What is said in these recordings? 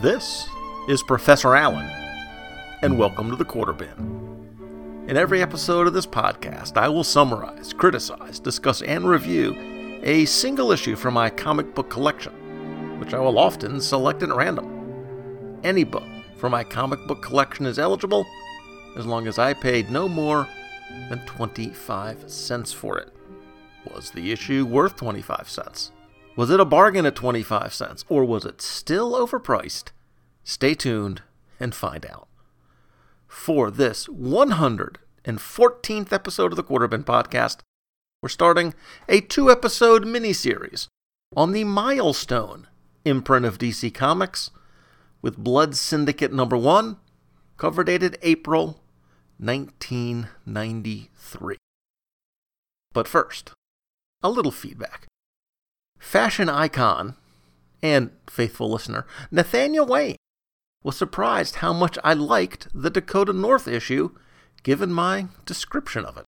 This is Professor Allen, and welcome to the Quarter Bin. In every episode of this podcast, I will summarize, criticize, discuss, and review a single issue from my comic book collection, which I will often select at random. Any book from my comic book collection is eligible, as long as I paid no more than 25 cents for it. Was the issue worth 25 cents? Was it a bargain at 25 cents, or was it still overpriced? Stay tuned and find out. For this 114th episode of the Quarter Bin Podcast, we're starting a 2-episode miniseries on the Milestone imprint of DC Comics with Blood Syndicate number 1, cover dated April 1993. But first, a little feedback. Fashion icon and faithful listener Nathaniel Wayne was surprised how much I liked the Dakota North issue, given my description of it.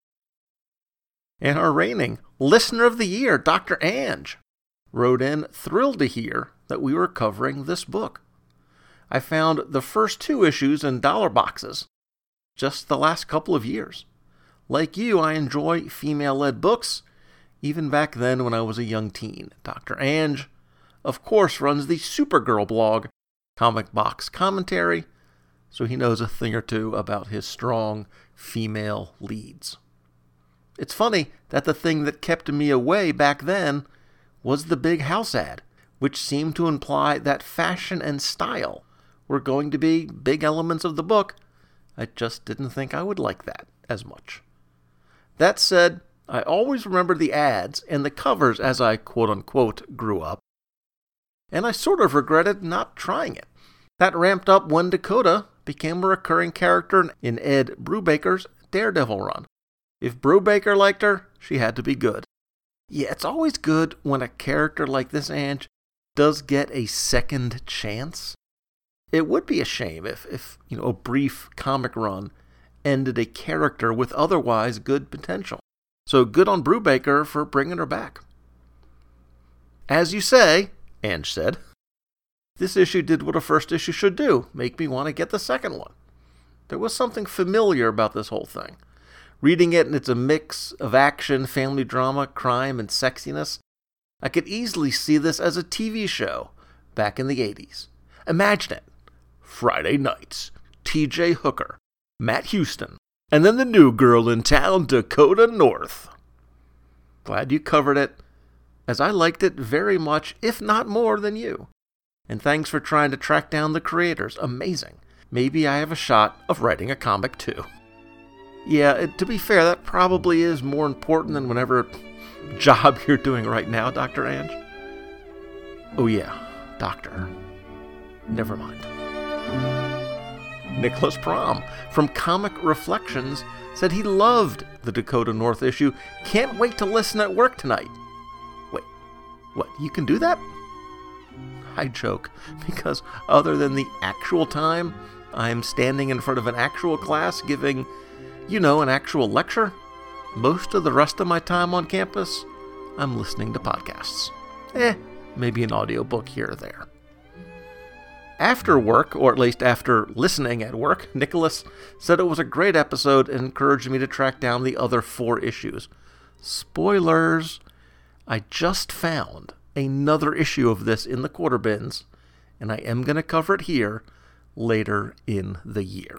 And our reigning Listener of the Year, Dr. Ange, wrote in thrilled to hear that we were covering this book. I found the first 2 issues in dollar boxes just the last couple of years. Like you, I enjoy female-led books, even back then when I was a young teen. Dr. Ange, of course, runs the Supergirl blog, Comic Box Commentary, so he knows a thing or two about his strong female leads. It's funny that the thing that kept me away back then was the big house ad, which seemed to imply that fashion and style were going to be big elements of the book. I just didn't think I would like that as much. That said, I always remembered the ads and the covers as I quote-unquote grew up, and I sort of regretted not trying it. That ramped up when Dakota became a recurring character in Ed Brubaker's Daredevil run. If Brubaker liked her, she had to be good. Yeah, it's always good when a character like this Ange does get a second chance. It would be a shame if a brief comic run ended a character with otherwise good potential. So good on Brubaker for bringing her back. As you say, Ange said, this issue did what a first issue should do, make me want to get the second one. There was something familiar about this whole thing. Reading it, and it's a mix of action, family drama, crime, and sexiness. I could easily see this as a TV show back in the 80s. Imagine it. Friday nights, T.J. Hooker, Matt Houston, and then the new girl in town, Dakota North. Glad you covered it, as I liked it very much, if not more than you. And thanks for trying to track down the creators. Amazing. Maybe I have a shot of writing a comic too. Yeah, to be fair, that probably is more important than whatever job you're doing right now, Dr. Ange. Oh yeah, doctor. Never mind. Nicholas Prom from Comic Reflections said he loved the Dakota North issue. Can't wait to listen at work tonight. Wait, what? You can do that? I joke, because other than the actual time I'm standing in front of an actual class giving, an actual lecture, most of the rest of my time on campus, I'm listening to podcasts. Maybe an audiobook here or there. After work, or at least after listening at work, Nicholas said it was a great episode and encouraged me to track down the other 4 issues. Spoilers! I just found another issue of this in the Quarter Bins, and I am going to cover it here later in the year.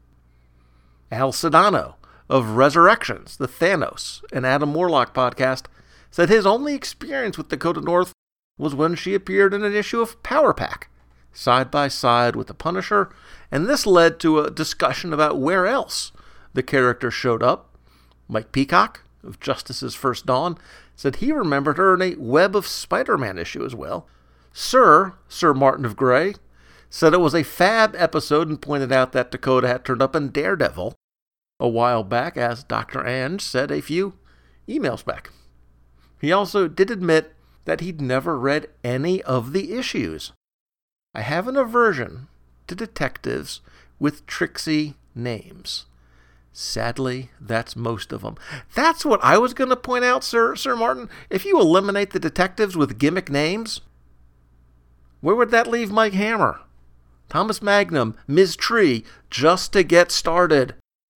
Al Sedano of Resurrections, the Thanos and Adam Warlock podcast, said his only experience with Dakota North was when she appeared in an issue of Power Pack, side by side with the Punisher, and this led to a discussion about where else the character showed up. Mike Peacock of Justice's First Dawn said he remembered her in a Web of Spider-Man issue as well. Sir Martin of Grey, said it was a fab episode and pointed out that Dakota had turned up in Daredevil a while back, as Dr. Ange said a few emails back. He also did admit that he'd never read any of the issues. I have an aversion to detectives with tricksy names. Sadly, that's most of them. That's what I was going to point out, Sir Martin. If you eliminate the detectives with gimmick names, where would that leave Mike Hammer? Thomas Magnum, Ms. Tree, just to get started.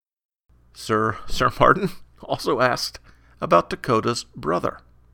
Sir Martin also asked about Dakota's brother.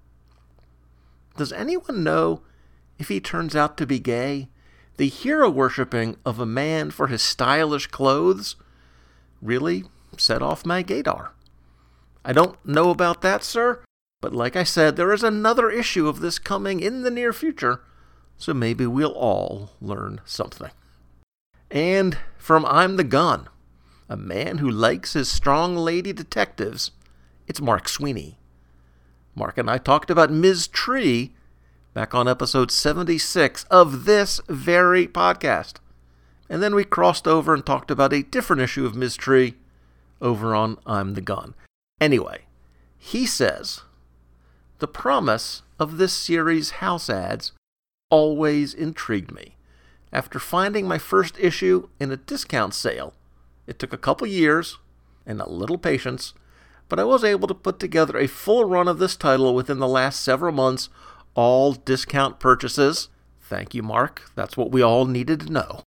Does anyone know if he turns out to be gay? The hero-worshipping of a man for his stylish clothes really set off my gaydar. I don't know about that, sir, but like I said, there is another issue of this coming in the near future, so maybe we'll all learn something. And from I'm the Gun, a man who likes his strong lady detectives, it's Mark Sweeney. Mark and I talked about Ms. Tree back on episode 76 of this very podcast. And then we crossed over and talked about a different issue of Ms. Tree over on I'm the Gun. Anyway, he says, the promise of this series' house ads always intrigued me. After finding my first issue in a discount sale, it took a couple years and a little patience, but I was able to put together a full run of this title within the last several months, all discount purchases. Thank you, Mark. That's what we all needed to know.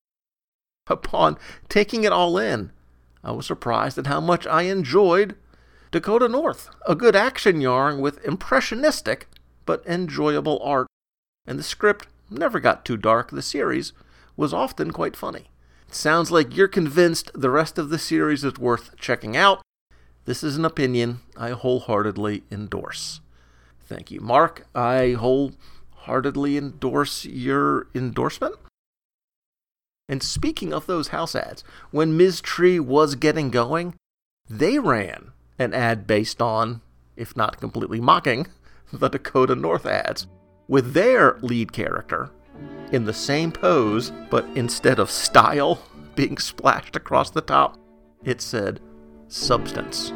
Upon taking it all in, I was surprised at how much I enjoyed Dakota North, a good action yarn with impressionistic but enjoyable art. And the script never got too dark. The series was often quite funny. It sounds like you're convinced the rest of the series is worth checking out. This is an opinion I wholeheartedly endorse. Thank you, Mark. I wholeheartedly endorse your endorsement. And speaking of those house ads, when Ms. Tree was getting going, they ran an ad based on, if not completely mocking, the Dakota North ads, with their lead character in the same pose, but instead of style being splashed across the top, it said substance.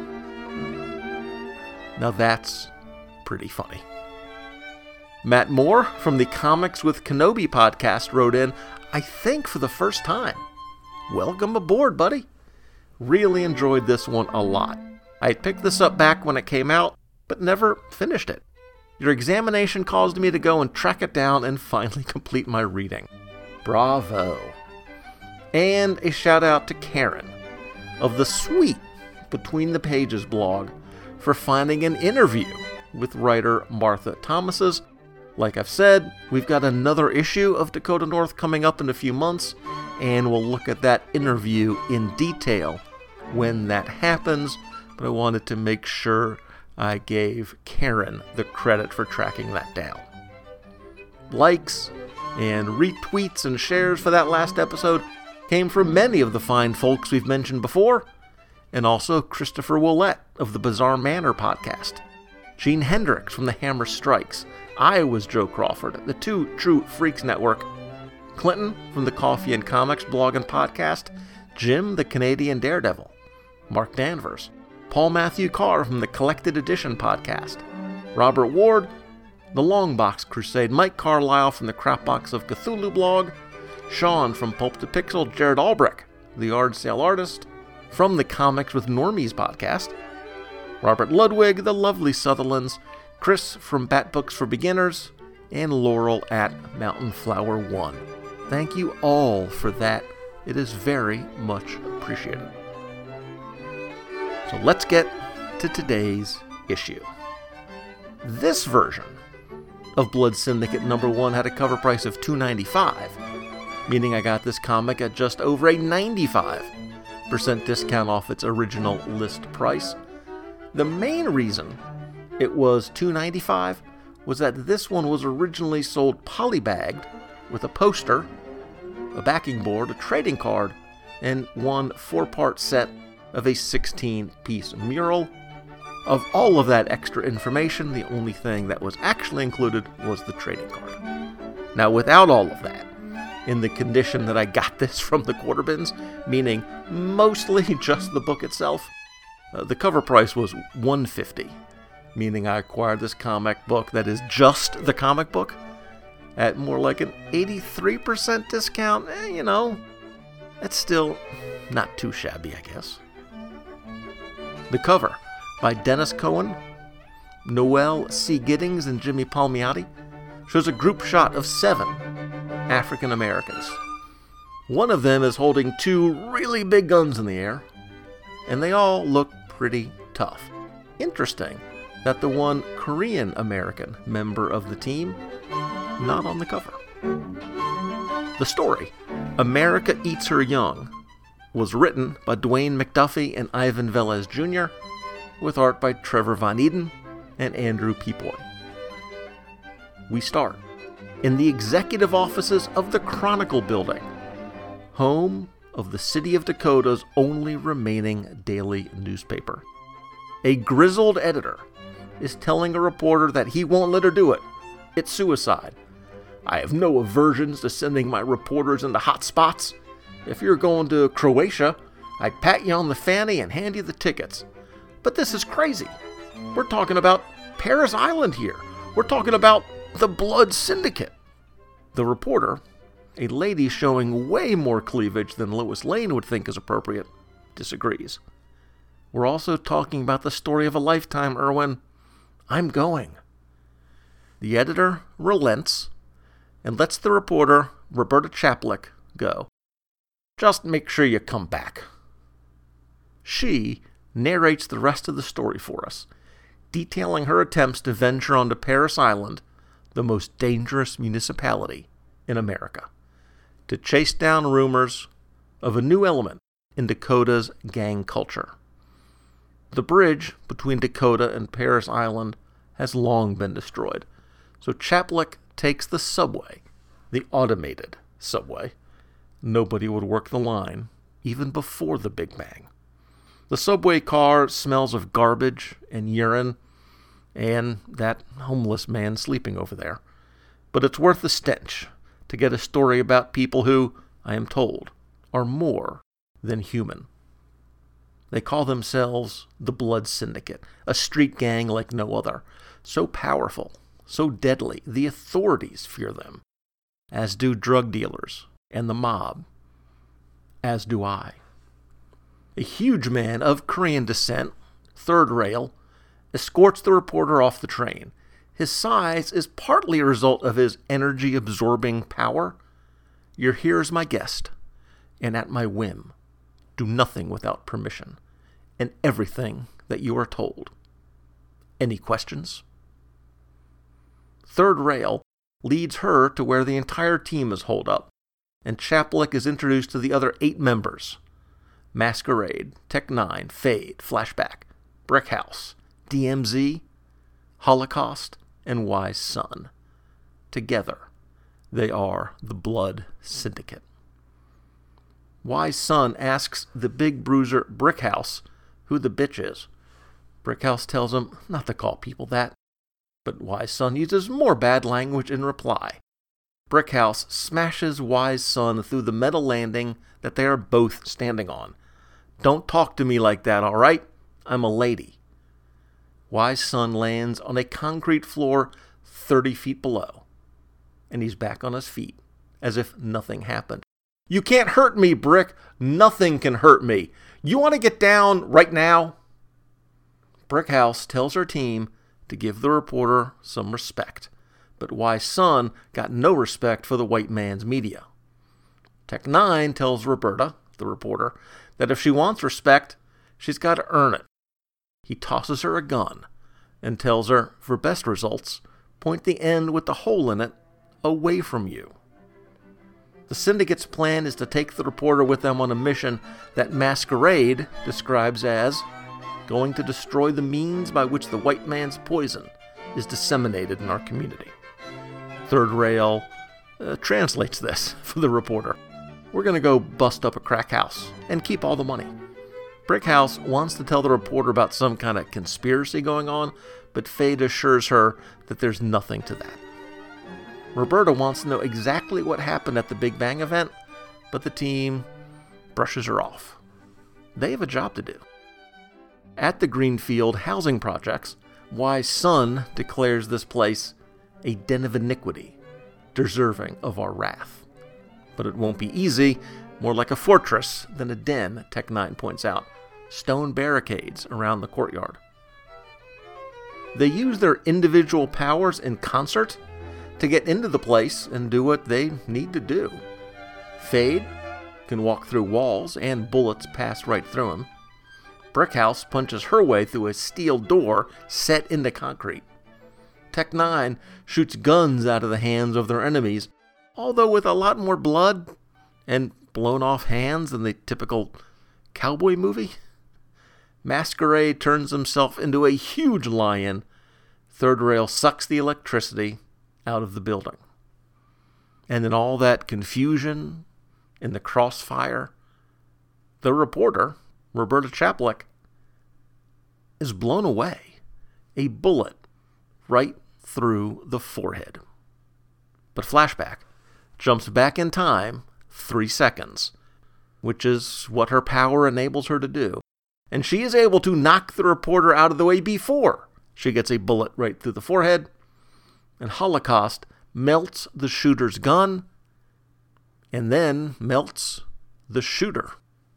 Now that's pretty funny. Matt Moore from the Comics with Kenobi podcast wrote in, I think for the first time. Welcome aboard, buddy. Really enjoyed this one a lot. I had picked this up back when it came out, but never finished it. Your examination caused me to go and track it down and finally complete my reading. Bravo. And a shout out to Karen of the sweet Between the Pages blog for finding an interview with writer Martha Thomas's. Like I've said, we've got another issue of Dakota North coming up in a few months, and we'll look at that interview in detail when that happens, but I wanted to make sure I gave Karen the credit for tracking that down. Likes and retweets and shares for that last episode came from many of the fine folks we've mentioned before, and also Christopher Willett of the Bizarre Manor podcast, Gene Hendricks from the Hammer Strikes, Iowa's Joe Crawford, the Two True Freaks Network, Clinton from the Coffee and Comics blog and podcast, Jim the Canadian Daredevil, Mark Danvers, Paul Matthew Carr from the Collected Edition podcast, Robert Ward, the Longbox Crusade, Mike Carlisle from the Crapbox of Cthulhu blog, Sean from Pulp to Pixel, Jared Albrecht, the Yard Sale Artist, from the Comics with Normies podcast, Robert Ludwig, the Lovely Sutherlands, Chris from Bat Books for Beginners, and Laurel at Mountain Flower 1. Thank you all for that. It is very much appreciated. So let's get to today's issue. This version of Blood Syndicate number 1 had a cover price of $2.95, meaning I got this comic at just over a 95% discount off its original list price. The main reason it was $2.95 was that this one was originally sold polybagged with a poster, a backing board, a trading card, and one 4-part set of a 16-piece mural. Of all of that extra information, the only thing that was actually included was the trading card. Now, without all of that, in the condition that I got this from the quarter bins, meaning mostly just the book itself, the cover price was $150, meaning I acquired this comic book that is just the comic book at more like an 83% discount. That's still not too shabby, I guess. The cover, by Dennis Cohen, Noel C. Giddings, and Jimmy Palmiotti, shows a group shot of 7 African Americans. One of them is holding 2 really big guns in the air, and they all look pretty tough. Interesting that the one Korean American member of the team, not on the cover. The story, America Eats Her Young, was written by Dwayne McDuffie and Ivan Velez Jr., with art by Trevor Von Eden and Andrew Peepoy. We start in the executive offices of the Chronicle Building, home of the city of Dakota's only remaining daily newspaper. A grizzled editor is telling a reporter that he won't let her do it. It's suicide. I have no aversions to sending my reporters into hot spots. If you're going to Croatia, I'd pat you on the fanny and hand you the tickets. But this is crazy. We're talking about Parris Island here. We're talking about the Blood Syndicate. The reporter, a lady showing way more cleavage than Lois Lane would think is appropriate, disagrees. We're also talking about the story of a lifetime, Irwin. I'm going. The editor relents and lets the reporter, Roberta Chaplik, go. Just make sure you come back. She narrates the rest of the story for us, detailing her attempts to venture onto Parris Island, the most dangerous municipality in America, to chase down rumors of a new element in Dakota's gang culture. The bridge between Dakota and Parris Island has long been destroyed, so Chaplik takes the subway, the automated subway. Nobody would work the line, even before the Big Bang. The subway car smells of garbage and urine, and that homeless man sleeping over there. But it's worth the stench to get a story about people who, I am told, are more than human. They call themselves the Blood Syndicate, a street gang like no other, so powerful, so deadly, the authorities fear them, as do drug dealers and the mob, as do I. A huge man of Korean descent, third rail, escorts the reporter off the train. His size is partly a result of his energy-absorbing power. You're here as my guest, and at my whim. Do nothing without permission, and everything that you are told. Any questions? Third rail leads her to where the entire team is holed up, and Chaplik is introduced to the other 8 members. Masquerade, Tech-9, Fade, Flashback, Brick House, DMZ, Holocaust, and Wise Son. Together, they are the Blood Syndicate. Wise Son asks the big bruiser Brickhouse who the bitch is. Brickhouse tells him not to call people that, but Wise Son uses more bad language in reply. Brickhouse smashes Wise Son through the metal landing that they are both standing on. Don't talk to me like that, all right? I'm a lady. Wise Son lands on a concrete floor 30 feet below, and he's back on his feet, as if nothing happened. You can't hurt me, Brick. Nothing can hurt me. You want to get down right now? Brickhouse tells her team to give the reporter some respect, but Wise Son got no respect for the white man's media. Tech-9 tells Roberta, the reporter, that if she wants respect, she's got to earn it. He tosses her a gun and tells her, for best results, point the end with the hole in it away from you. The Syndicate's plan is to take the reporter with them on a mission that Masquerade describes as going to destroy the means by which the white man's poison is disseminated in our community. Third rail translates this for the reporter. We're going to go bust up a crack house and keep all the money. Brickhouse wants to tell the reporter about some kind of conspiracy going on, but Fade assures her that there's nothing to that. Roberta wants to know exactly what happened at the Big Bang event, but the team brushes her off. They have a job to do. At the Greenfield housing projects, Wise Son declares this place a den of iniquity, deserving of our wrath. But it won't be easy, more like a fortress than a den, Tech-9 points out. Stone barricades around the courtyard. They use their individual powers in concert to get into the place and do what they need to do. Fade can walk through walls and bullets pass right through him. Brickhouse punches her way through a steel door set into concrete. Tech-9 shoots guns out of the hands of their enemies, although with a lot more blood and blown-off hands than the typical cowboy movie. Masquerade turns himself into a huge lion. Third Rail sucks the electricity out of the building. And in all that confusion, in the crossfire, the reporter, Roberta Chaplik, is blown away. A bullet right through the forehead. But Flashback jumps back in time 3 seconds, which is what her power enables her to do. And she is able to knock the reporter out of the way before she gets a bullet right through the forehead. And Holocaust melts the shooter's gun and then melts the shooter.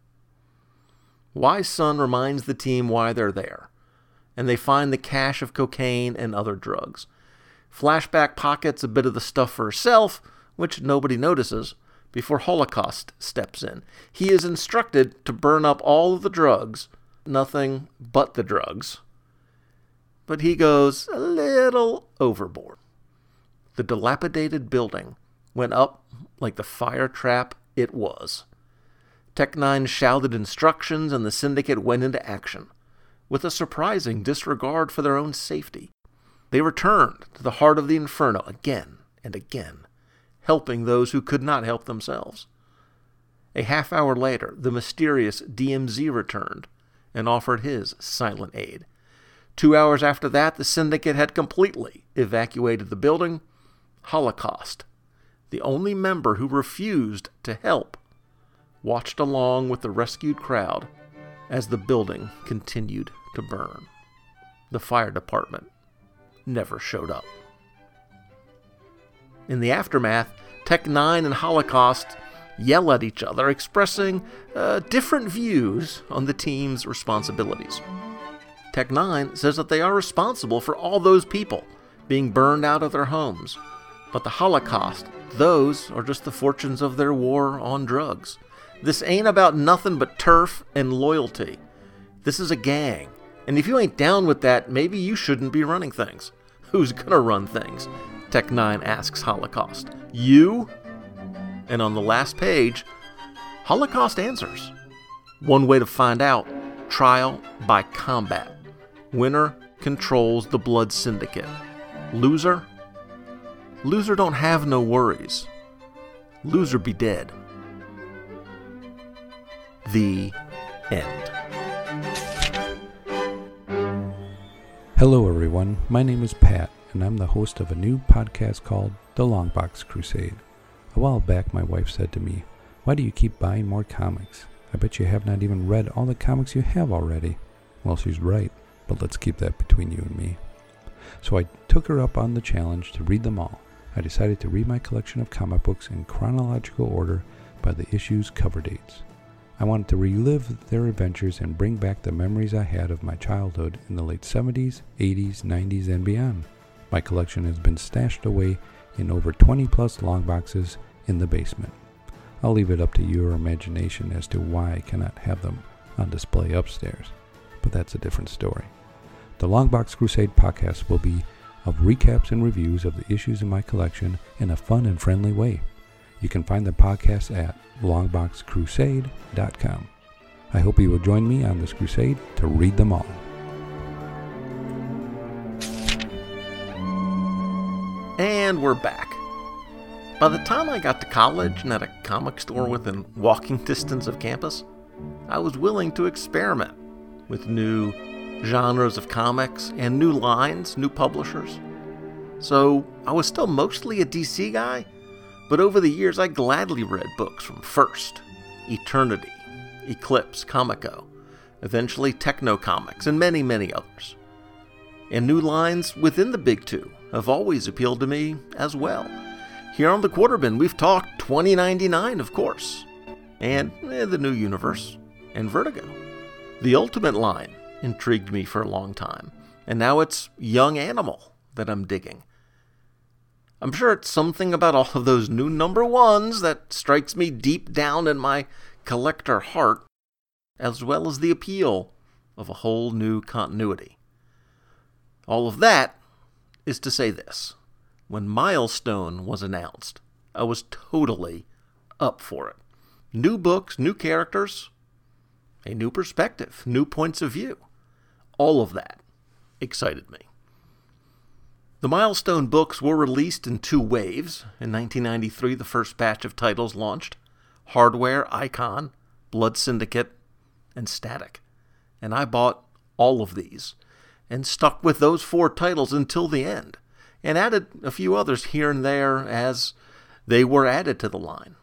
Wise Son reminds the team why they're there, and they find the cache of cocaine and other drugs. Flashback pockets a bit of the stuff for herself, which nobody notices, before Holocaust steps in. He is instructed to burn up all of the drugs, nothing but the drugs. But he goes a little overboard. The dilapidated building went up like the fire trap it was. Tech-9 shouted instructions and the Syndicate went into action, with a surprising disregard for their own safety. They returned to the heart of the Inferno again and again, helping those who could not help themselves. A half hour later, the mysterious DMZ returned and offered his silent aid. 2 hours after that, the Syndicate had completely evacuated the building. Holocaust, the only member who refused to help, watched along with the rescued crowd as the building continued to burn. The fire department never showed up. In the aftermath, Tech-9 and Holocaust yell at each other, expressing different views on the team's responsibilities. Tech-9 says that they are responsible for all those people being burned out of their homes. But the Holocaust, those are just the fortunes of their war on drugs. This ain't about nothing but turf and loyalty. This is a gang. And if you ain't down with that, maybe you shouldn't be running things. Who's gonna run things? Tech-9 asks Holocaust. You? And on the last page, Holocaust answers. One way to find out: trial by combat. Winner controls the Blood Syndicate. Loser? Loser don't have no worries. Loser be dead. The end. Hello everyone, my name is Pat, and I'm the host of a new podcast called The Longbox Crusade. A while back my wife said to me, "Why do you keep buying more comics? I bet you have not even read all the comics you have already." Well, she's right, but let's keep that between you and me. So I took her up on the challenge to read them all. I decided to read my collection of comic books in chronological order by the issue's cover dates. I wanted to relive their adventures and bring back the memories I had of my childhood in the late 70s, 80s, 90s, and beyond. My collection has been stashed away in over 20 plus long boxes in the basement. I'll leave it up to your imagination as to why I cannot have them on display upstairs, but that's a different story. The Longbox Crusade podcast will be of recaps and reviews of the issues in my collection in a fun and friendly way. You can find the podcast at longboxcrusade.com. I hope you will join me on this crusade to read them all. And we're back. By the time I got to college and had a comic store within walking distance of campus, I was willing to experiment with new genres of comics and new lines, new publishers. So I was still mostly a DC guy, but over the years I gladly read books from First, Eternity, Eclipse, Comico, eventually Techno Comics, and many, many others. And new lines within the big two have always appealed to me as well. Here on the Quarterbin, we've talked 2099, of course, and the New Universe, and Vertigo. The Ultimate line intrigued me for a long time, and now it's Young Animal that I'm digging. I'm sure it's something about all of those new number ones that strikes me deep down in my collector heart, as well as the appeal of a whole new continuity. All of that is to say this. When Milestone was announced, I was totally up for it. New books, new characters, a new perspective, new points of view. All of that excited me. The Milestone books were released in 2 waves. In 1993, the first batch of titles launched: Hardware, Icon, Blood Syndicate, and Static. And I bought all of these and stuck with those 4 titles until the end, and added a few others here and there as they were added to the line.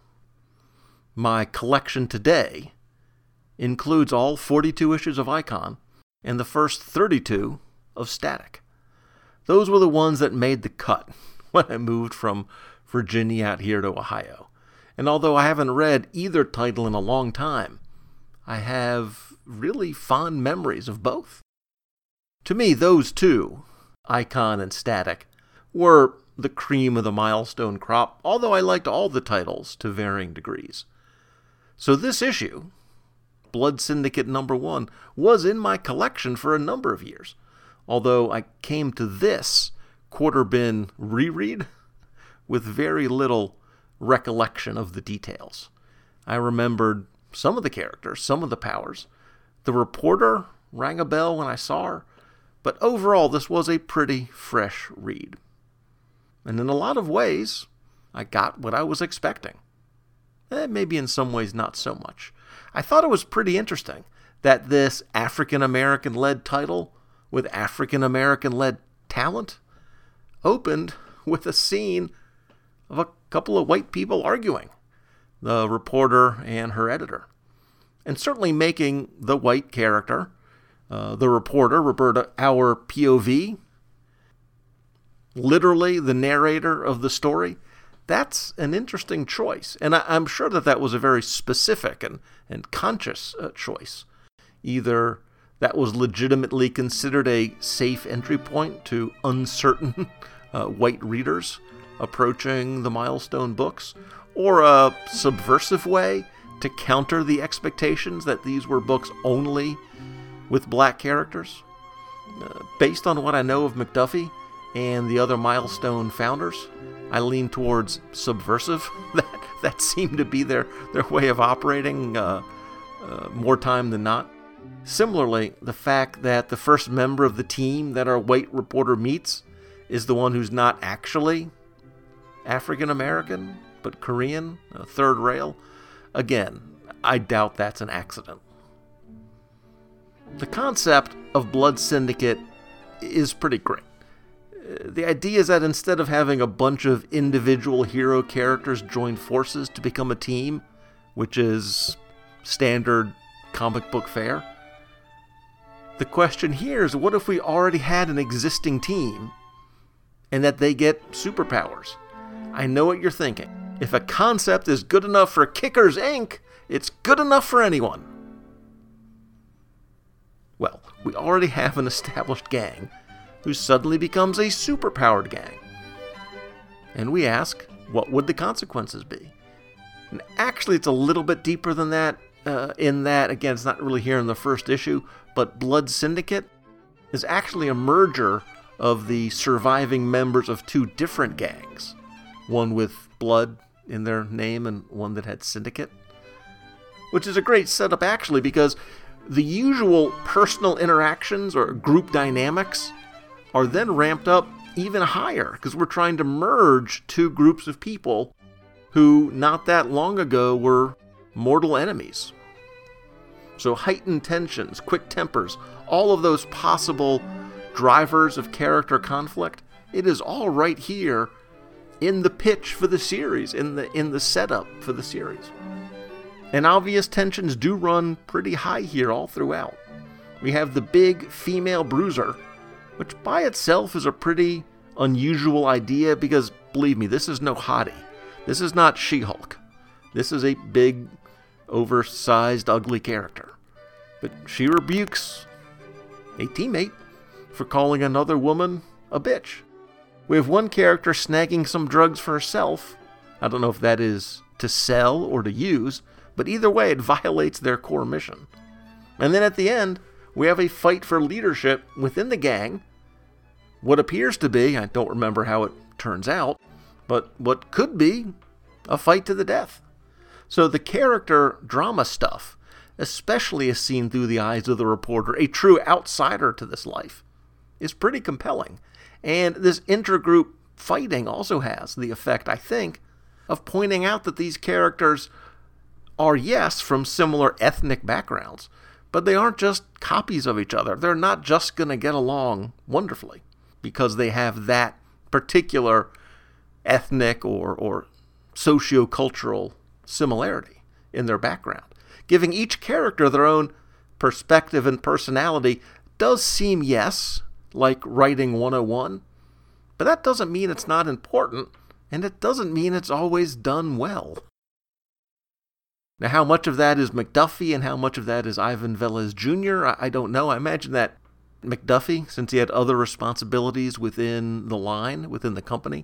My collection today includes all 42 issues of Icon and the first 32 of Static. Those were the ones that made the cut when I moved from Virginia out here to Ohio. And although I haven't read either title in a long time, I have really fond memories of both. To me, those 2, Icon and Static, were the cream of the Milestone crop, although I liked all the titles to varying degrees. So this issue, Blood Syndicate number 1, was in my collection for a number of years, although I came to this quarter bin reread with very little recollection of the details. I remembered some of the characters, some of the powers. The reporter rang a bell when I saw her, but overall this was a pretty fresh read. And in a lot of ways, I got what I was expecting. Maybe in some ways not so much. I thought it was pretty interesting that this African-American-led title with African-American-led talent opened with a scene of a couple of white people arguing, the reporter and her editor, and certainly making the white character, the reporter, Roberta, our POV, literally the narrator of the story. That's an interesting choice, and I'm sure that was a very specific and conscious choice. Either that was legitimately considered a safe entry point to uncertain white readers approaching the Milestone books, or a subversive way to counter the expectations that these were books only with black characters. Based on what I know of McDuffie and the other Milestone founders, I lean towards subversive. That seemed to be their way of operating more time than not. Similarly, the fact that the first member of the team that our white reporter meets is the one who's not actually African American, but Korean, third rail. Again, I doubt that's an accident. The concept of Blood Syndicate is pretty great. The idea is that instead of having a bunch of individual hero characters join forces to become a team, which is standard comic book fare, the question here is, what if we already had an existing team and that they get superpowers? I know what you're thinking. If a concept is good enough for Kickers Inc., it's good enough for anyone. Well, we already have an established gang who suddenly becomes a superpowered gang. And we ask, what would the consequences be? And actually, it's a little bit deeper than that, in that, again, it's not really here in the first issue, but Blood Syndicate is actually a merger of the surviving members of 2 different gangs. One with blood in their name and one that had Syndicate. Which is a great setup, actually, because the usual personal interactions or group dynamics are then ramped up even higher, because we're trying to merge 2 groups of people who not that long ago were mortal enemies. So heightened tensions, quick tempers, all of those possible drivers of character conflict, it is all right here in the pitch for the series, in the setup for the series. And obvious tensions do run pretty high here all throughout. We have the big female bruiser, which by itself is a pretty unusual idea because, believe me, this is no hottie. This is not She-Hulk. This is a big, oversized, ugly character. But she rebukes a teammate for calling another woman a bitch. We have one character snagging some drugs for herself. I don't know if that is to sell or to use, but either way it violates their core mission. And then at the end, we have a fight for leadership within the gang. What appears to be, I don't remember how it turns out, but what could be a fight to the death. So the character drama stuff, especially as seen through the eyes of the reporter, a true outsider to this life, is pretty compelling. And this intergroup fighting also has the effect, I think, of pointing out that these characters are, yes, from similar ethnic backgrounds, but they aren't just copies of each other. They're not just going to get along wonderfully because they have that particular ethnic or socio-cultural similarity in their background. Giving each character their own perspective and personality does seem, yes, like writing 101, but that doesn't mean it's not important, and it doesn't mean it's always done well. Now, how much of that is McDuffie and how much of that is Ivan Velez Jr., I don't know. I imagine that McDuffie, since he had other responsibilities within the line, within the company,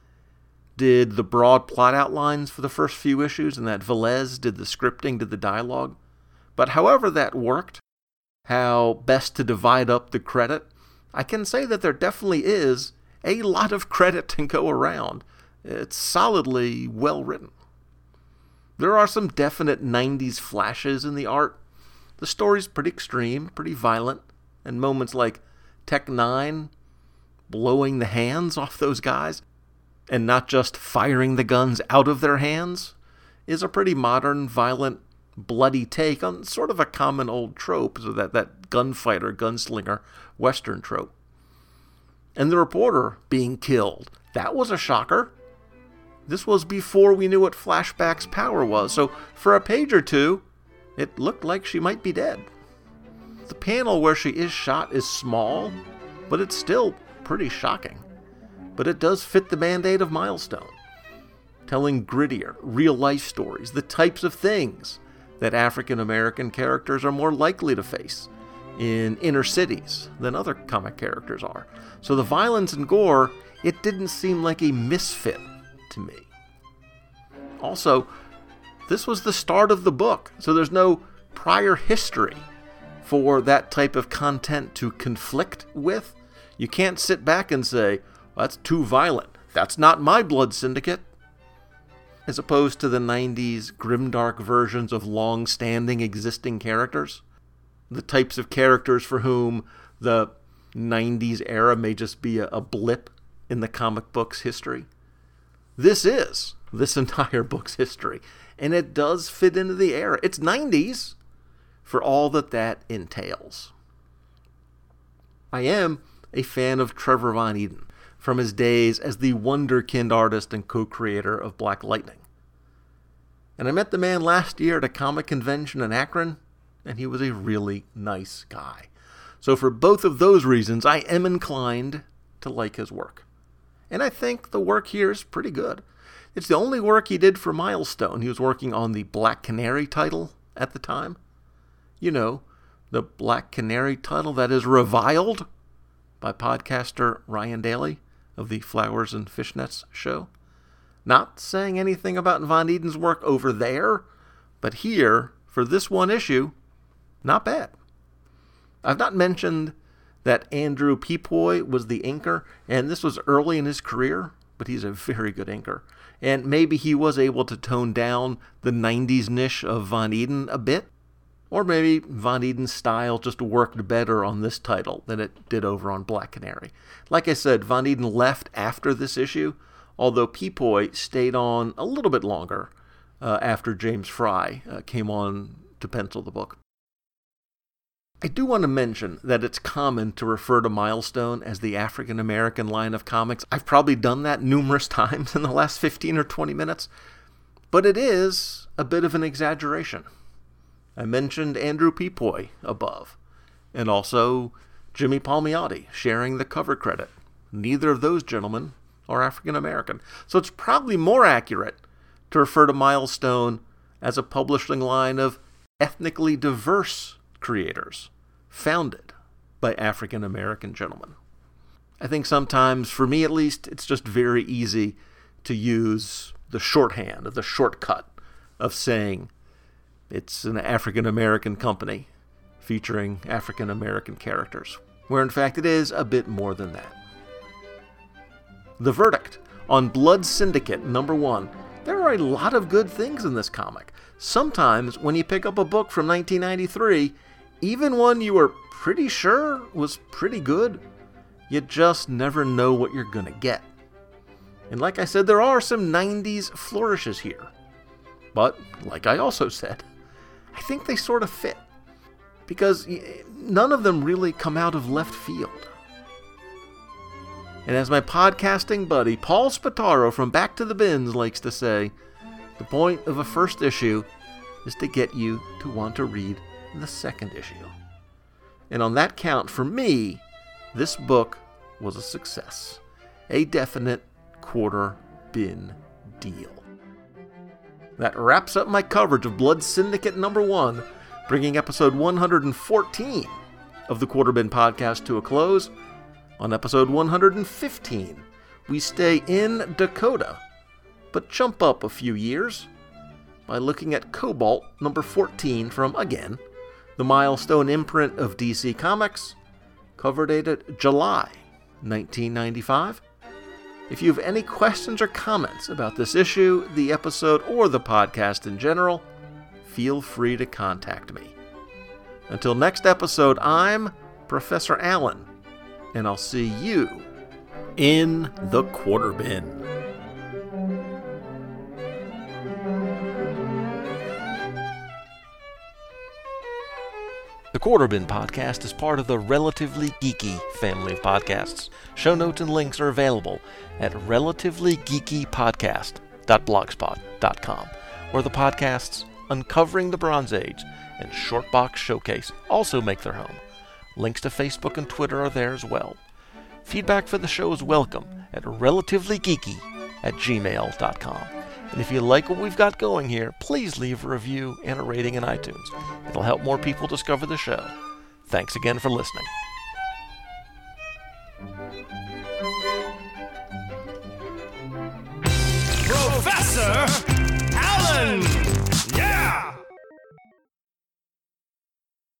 did the broad plot outlines for the first few issues, and that Velez did the scripting, did the dialogue. But however that worked, how best to divide up the credit, I can say that there definitely is a lot of credit to go around. It's solidly well written. There are some definite 90s flashes in the art. The story's pretty extreme, pretty violent, and moments like Tech 9 blowing the hands off those guys, and not just firing the guns out of their hands, is a pretty modern, violent, bloody take on sort of a common old trope, so that gunfighter, gunslinger, Western trope. And the reporter being killed, that was a shocker. This was before we knew what Flashback's power was, so for a page or two, it looked like she might be dead. The panel where she is shot is small, but it's still pretty shocking. But it does fit the mandate of Milestone, telling grittier, real-life stories, the types of things that African-American characters are more likely to face in inner cities than other comic characters are. So the violence and gore, it didn't seem like a misfit to me. Also, this was the start of the book, so there's no prior history for that type of content to conflict with. You can't sit back and say, that's too violent. That's not my Blood Syndicate. As opposed to the 90s grimdark versions of long-standing existing characters. The types of characters for whom the 90s era may just be a blip in the comic book's history. This is this entire book's history, and it does fit into the era. It's 90s for all that entails. I am a fan of Trevor Von Eeden from his days as the wonderkind artist and co-creator of Black Lightning. And I met the man last year at a comic convention in Akron, and he was a really nice guy. So for both of those reasons, I am inclined to like his work. And I think the work here is pretty good. It's the only work he did for Milestone. He was working on the Black Canary title at the time. You know, the Black Canary title that is reviled by podcaster Ryan Daly of the Flowers and Fishnets show. Not saying anything about Von Eden's work over there, but here, for this one issue, not bad. I've not mentioned that Andrew Pepoy was the inker, and this was early in his career, but he's a very good inker. And maybe he was able to tone down the 90s niche of Von Eeden a bit, or maybe Von Eden's style just worked better on this title than it did over on Black Canary. Like I said, Von Eeden left after this issue, although Pepoy stayed on a little bit longer after James Fry came on to pencil the book. I do want to mention that it's common to refer to Milestone as the African-American line of comics. I've probably done that numerous times in the last 15 or 20 minutes, but it is a bit of an exaggeration. I mentioned Andrew Pepoy above, and also Jimmy Palmiotti sharing the cover credit. Neither of those gentlemen are African-American, so it's probably more accurate to refer to Milestone as a publishing line of ethnically diverse creators founded by African-American gentlemen. I think sometimes, for me at least, it's just very easy to use the shorthand, the shortcut of saying it's an African-American company featuring African-American characters, where in fact it is a bit more than that. The verdict on Blood Syndicate #1. There are a lot of good things in this comic. Sometimes when you pick up a book from 1993, even one you were pretty sure was pretty good, you just never know what you're gonna get. And like I said, there are some 90s flourishes here. But, like I also said, I think they sort of fit. Because none of them really come out of left field. And as my podcasting buddy Paul Spataro from Back to the Bins likes to say, the point of a first issue is to get you to want to read the second issue. And on that count, for me, this book was a success. A definite quarter bin deal. That wraps up my coverage of Blood Syndicate #1, bringing episode 114 of the Quarter Bin Podcast to a close. On episode 115, we stay in Dakota, but jump up a few years by looking at Cobalt #14 from, again, the Milestone imprint of DC Comics, cover dated July 1995. If you have any questions or comments about this issue, the episode, or the podcast in general, feel free to contact me. Until next episode, I'm Professor Allen, and I'll see you in the Quarter Bin. The Quarter Bin Podcast is part of the Relatively Geeky family of podcasts. Show notes and links are available at relativelygeekypodcast.blogspot.com, where the podcasts Uncovering the Bronze Age and Shortbox Showcase also make their home. Links to Facebook and Twitter are there as well. Feedback for the show is welcome at relativelygeeky@gmail.com. And if you like what we've got going here, please leave a review and a rating in iTunes. It'll help more people discover the show. Thanks again for listening. Professor